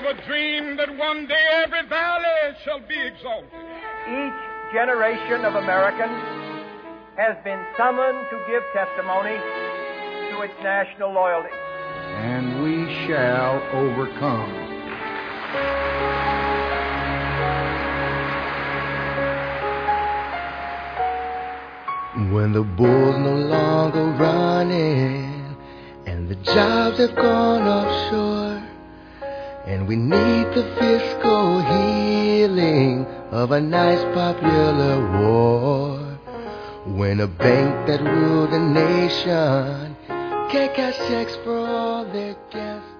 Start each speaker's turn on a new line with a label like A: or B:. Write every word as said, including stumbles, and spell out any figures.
A: a dream that one day every valley shall be exalted.
B: Each generation of Americans has been summoned to give testimony to its national loyalty.
C: And we shall overcome.
D: When the bull's no longer running and the jobs have gone offshore, and we need the fiscal healing of a nice popular war. When a bank that ruled a nation can't cash checks for all their guests.